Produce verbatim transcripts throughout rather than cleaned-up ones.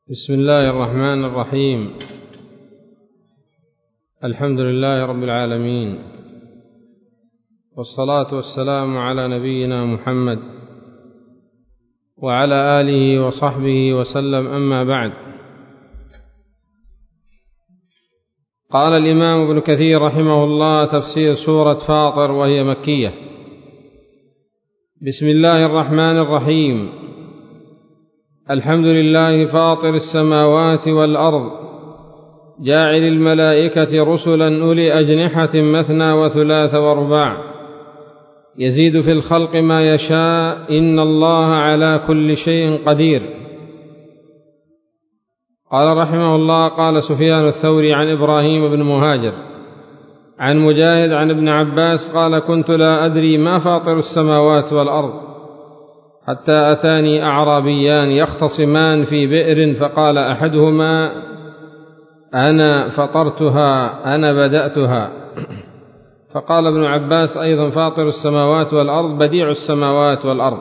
بسم الله الرحمن الرحيم. الحمد لله رب العالمين، والصلاة والسلام على نبينا محمد وعلى آله وصحبه وسلم، أما بعد. قال الإمام ابن كثير رحمه الله: تفسير سورة فاطر وهي مكية. بسم الله الرحمن الرحيم. الحمد لله فاطر السماوات والأرض، جاعل الملائكة رسلا أولي أجنحة مثنى وثلاث ورباع، يزيد في الخلق ما يشاء، إن الله على كل شيء قدير. قال رحمه الله: قال سفيان الثوري عن إبراهيم بن مهاجر عن مجاهد عن ابن عباس قال: كنت لا أدري ما فاطر السماوات والأرض، حتى أتاني أعرابيان يختصمان في بئر، فقال أحدهما: أنا فطرتها، أنا بدأتها. فقال ابن عباس أيضا: فاطر السماوات والأرض، بديع السماوات والأرض.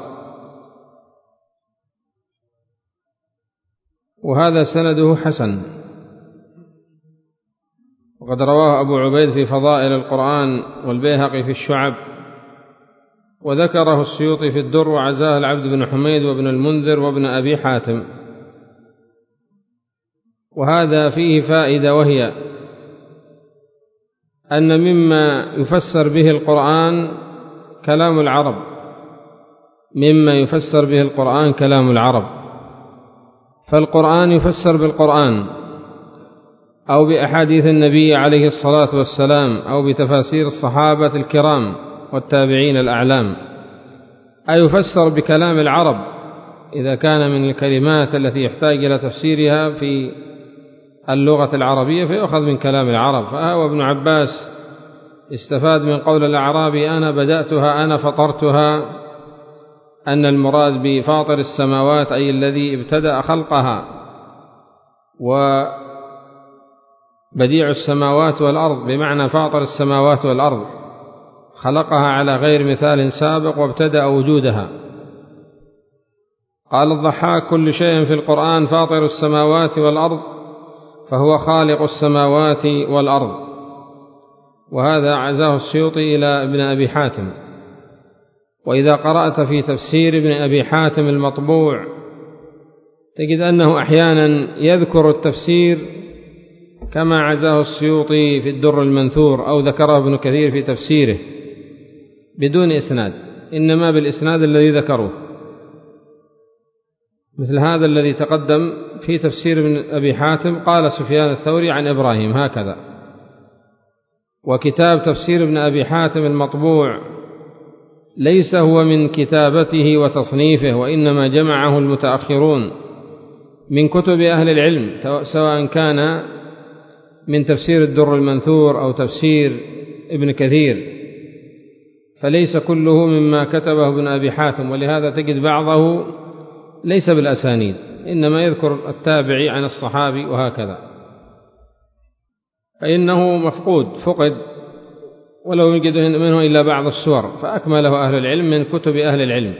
وهذا سنده حسن، وقد رواه أبو عبيد في فضائل القرآن، والبيهقي في الشعب، وذكره السيوطي في الدر، وعزاه العبد بن حميد وابن المنذر وابن أبي حاتم. وهذا فيه فائدة، وهي أن مما يفسر به القرآن كلام العرب، مما يفسر به القرآن كلام العرب، فالقرآن يفسر بالقرآن أو بأحاديث النبي عليه الصلاة والسلام أو بتفاسير الصحابة الكرام والتابعين الأعلام، أي يفسر بكلام العرب إذا كان من الكلمات التي يحتاج إلى تفسيرها في اللغة العربية فيؤخذ من كلام العرب. فهو ابن عباس استفاد من قول الأعرابي: أنا بدأتها، أنا فطرتها، أن المراد بفاطر السماوات أي الذي ابتدأ خلقها، وبديع السماوات والأرض بمعنى فاطر السماوات والأرض، خلقها على غير مثال سابق وابتدأ وجودها. قال الضحاك: كل شيء في القرآن فاطر السماوات والأرض، فهو خالق السماوات والأرض. وهذا عزاه السيوطي إلى ابن أبي حاتم. وإذا قرأت في تفسير ابن أبي حاتم المطبوع تجد أنه أحيانا يذكر التفسير كما عزاه السيوطي في الدر المنثور، أو ذكره ابن كثير في تفسيره بدون إسناد، إنما بالإسناد الذي ذكره، مثل هذا الذي تقدم في تفسير ابن أبي حاتم: قال سفيان الثوري عن إبراهيم، هكذا. وكتاب تفسير ابن أبي حاتم المطبوع ليس هو من كتابته وتصنيفه، وإنما جمعه المتأخرون من كتب أهل العلم، سواء كان من تفسير الدر المنثور أو تفسير ابن كثير، فليس كله مما كتبه ابن أبي حاتم. ولهذا تجد بعضه ليس بالأسانيد، إنما يذكر التابعي عن الصحابي وهكذا، فإنه مفقود، فقد، ولو يجد منه إلا بعض السور، فأكمله أهل العلم من كتب أهل العلم.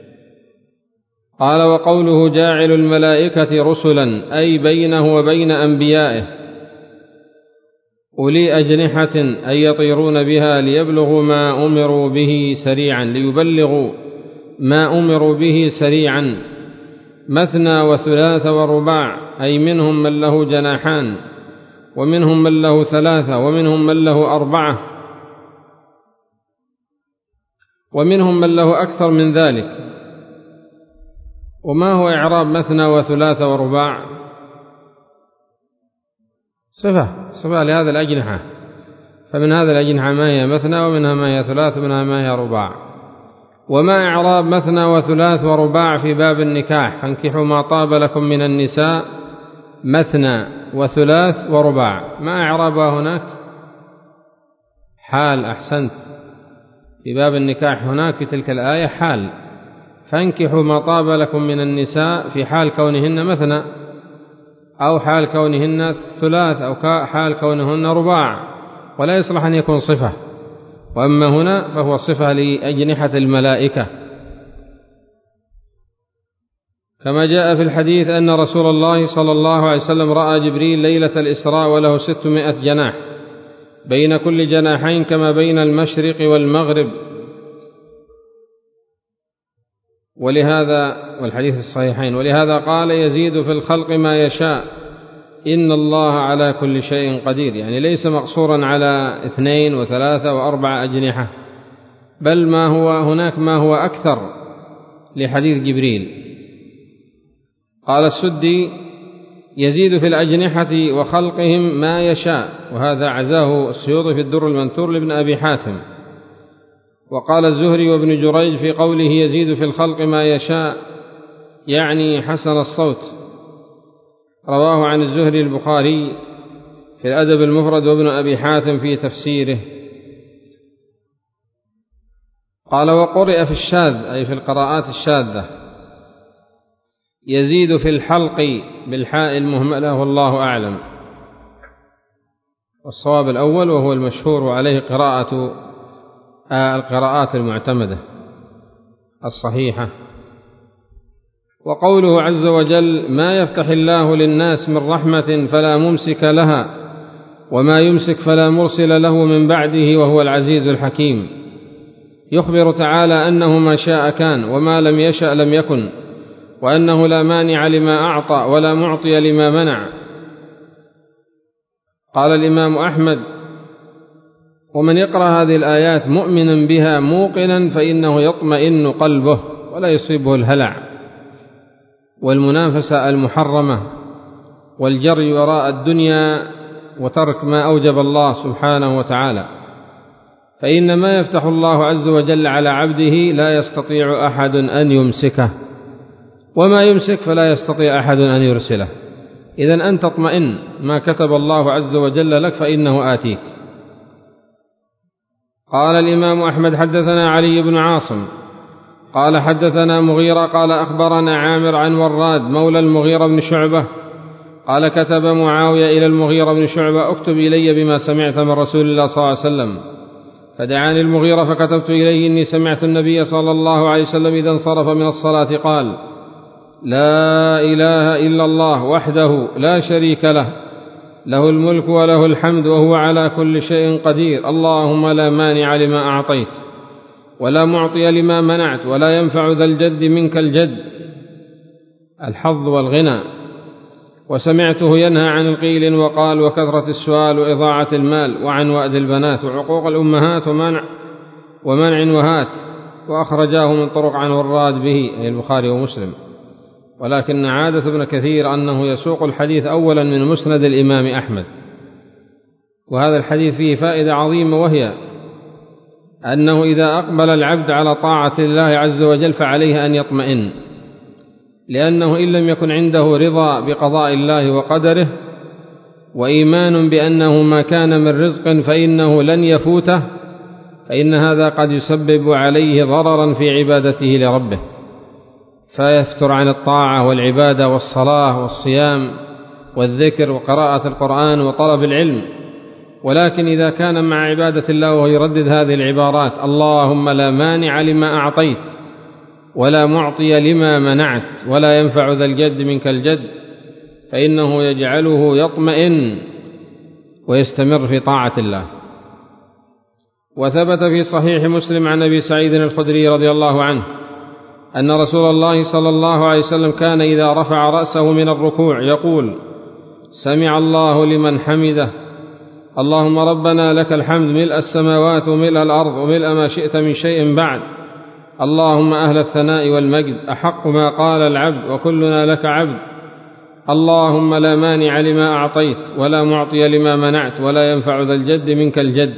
قال: وقوله جاعل الملائكة رسلا، أي بينه وبين أنبيائه، أولي أجنحة أي يطيرون بها، ليبلغوا ما أمروا به سريعا، ليبلغوا ما أمروا به سريعا، مثنى وثلاث ورباع، أي منهم من له جناحان، ومنهم من له ثلاثة، ومنهم من له أربعة، ومنهم من له أكثر من ذلك. وما هو إعراب مثنى وثلاث ورباع؟ صفة صفة لهذا الأجنحة، فمن هذا الأجنحة ما هي مثنى، ومنها ما هي ثلاث، ومنها ما هي رباع. وما إعراب مثنى وثلاث ورباع في باب النكاح؟ فانكحوا ما طاب لكم من النساء مثنى وثلاث ورباع. ما إعرابها هناك؟ حال. أحسنت، في باب النكاح هناك في تلك الآية حال، فانكحوا ما طاب لكم من النساء في حال كونهن مثنى، أو حال كونهن ثلاث، أو حال كونهن رباع، ولا يصلح أن يكون صفة. وأما هنا فهو صفة لأجنحة الملائكة. كما جاء في الحديث أن رسول الله صلى الله عليه وسلم رأى جبريل ليلة الإسراء وله ستمائة جناح بين كل جناحين كما بين المشرق والمغرب. ولهذا والحديث الصحيحين ولهذا قال يزيد في الخلق ما يشاء إن الله على كل شيء قدير، يعني ليس مقصورا على اثنين وثلاثة وأربع أجنحة، بل ما هو هناك ما هو أكثر لحديث جبريل. قال السدي يزيد في الأجنحة وخلقهم ما يشاء، وهذا عزاه السيوطي في الدر المنثور لابن أبي حاتم. وقال الزهري وابن جريج في قوله يزيد في الخلق ما يشاء يعني حسن الصوت، رواه عن الزهري البخاري في الأدب المفرد وابن أبي حاتم في تفسيره. قال وقرئ في الشاذ أي في القراءات الشاذة يزيد في الحلق بالحاء المهملة والله أعلم، والصواب الأول وهو المشهور وعليه قراءة القراءات المعتمدة الصحيحة. وقوله عز وجل ما يفتح الله للناس من رحمة فلا ممسك لها وما يمسك فلا مرسل له من بعده وهو العزيز الحكيم، يخبر تعالى أنه ما شاء كان وما لم يشأ لم يكن، وأنه لا مانع لما أعطى ولا معطي لما منع. قال الإمام أحمد ومن يقرأ هذه الآيات مؤمنا بها موقنا فإنه يطمئن قلبه ولا يصيبه الهلع والمنافسة المحرمة والجري وراء الدنيا وترك ما أوجب الله سبحانه وتعالى، فإن ما يفتح الله عز وجل على عبده لا يستطيع أحد أن يمسكه، وما يمسك فلا يستطيع أحد أن يرسله. إذن أن تطمئن ما كتب الله عز وجل لك فإنه آتيك. قال الإمام أحمد حدثنا علي بن عاصم قال حدثنا مغيرة قال أخبرنا عامر عن وراد مولى المغيرة بن شعبة قال كتب معاوية إلى المغيرة بن شعبة اكتب إلي بما سمعت من رسول الله صلى الله عليه وسلم، فدعاني المغيرة فكتبت إليه إني سمعت النبي صلى الله عليه وسلم إذا انصرف من الصلاة قال لا إله إلا الله وحده لا شريك له له الملك وله الحمد وهو على كل شيء قدير، اللهم لا مانع لما أعطيت ولا معطي لما منعت ولا ينفع ذا الجد منك الجد، الحظ والغنى. وسمعته ينهى عن القيل وقال وكثرة السؤال وإضاعة المال وعن وأد البنات وعقوق الأمهات ومنع ومنع وهات، وأخرجاه من طرق عن وراد به أي البخاري ومسلم. ولكن عادة ابن كثير أنه يسوق الحديث أولا من مسند الإمام أحمد، وهذا الحديث فيه فائدة عظيمة، وهي أنه إذا أقبل العبد على طاعة الله عز وجل فعليه أن يطمئن، لأنه إن لم يكن عنده رضا بقضاء الله وقدره وإيمان بأنه ما كان من رزق فإنه لن يفوته، فإن هذا قد يسبب عليه ضررا في عبادته لربه، فيفتر عن الطاعة والعبادة والصلاة والصيام والذكر وقراءة القرآن وطلب العلم. ولكن إذا كان مع عبادة الله وهو يردد هذه العبارات اللهم لا مانع لما أعطيت ولا معطي لما منعت ولا ينفع ذا الجد منك الجد، فإنه يجعله يطمئن ويستمر في طاعة الله. وثبت في صحيح مسلم عن أبي سعيد الخدري رضي الله عنه أن رسول الله صلى الله عليه وسلم كان إذا رفع رأسه من الركوع يقول سمع الله لمن حمده اللهم ربنا لك الحمد ملء السماوات وملء الأرض وملء ما شئت من شيء بعد، اللهم أهل الثناء والمجد أحق ما قال العبد وكلنا لك عبد، اللهم لا مانع لما أعطيت ولا معطي لما منعت ولا ينفع ذا الجد منك الجد.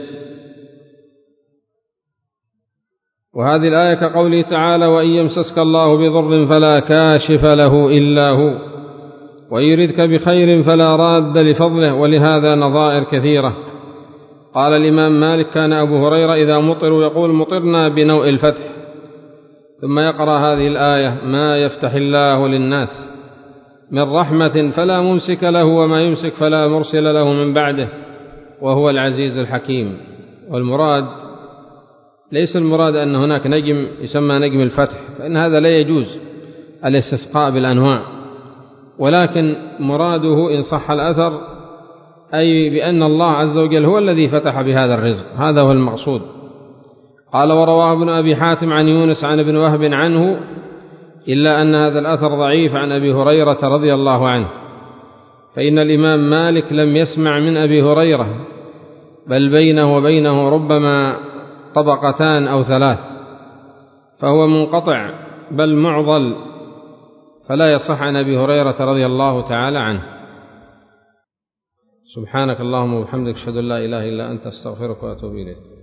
وهذه الآية كقوله تعالى وإن يمسسك الله بضر فلا كاشف له إلا هو وإن يردك بخير فلا راد لفضله، ولهذا نظائر كثيرة. قال الإمام مالك كان أبو هريرة إذا مطر يقول مطرنا بنوء الفتح، ثم يقرأ هذه الآية ما يفتح الله للناس من رحمة فلا ممسك له وما يمسك فلا مرسل له من بعده وهو العزيز الحكيم. والمراد ليس المراد أن هناك نجم يسمى نجم الفتح، فإن هذا لا يجوز، الاستسقاء بالأنواع، ولكن مراده إن صح الأثر أي بأن الله عز وجل هو الذي فتح بهذا الرزق، هذا هو المقصود. قال: ورواه ابن أبي حاتم عن يونس عن ابن وهب عنه، إلا أن هذا الأثر ضعيف عن أبي هريرة رضي الله عنه، فإن الإمام مالك لم يسمع من أبي هريرة، بل بينه وبينه ربما طبقتان أو ثلاث، فهو منقطع بل معضل، فلا يصح عن أبي هريرة رضي الله تعالى عنه. سبحانك اللهم وبحمدك، أشهد أن لا إله إلا أنت، أستغفرك وأتوب إليك.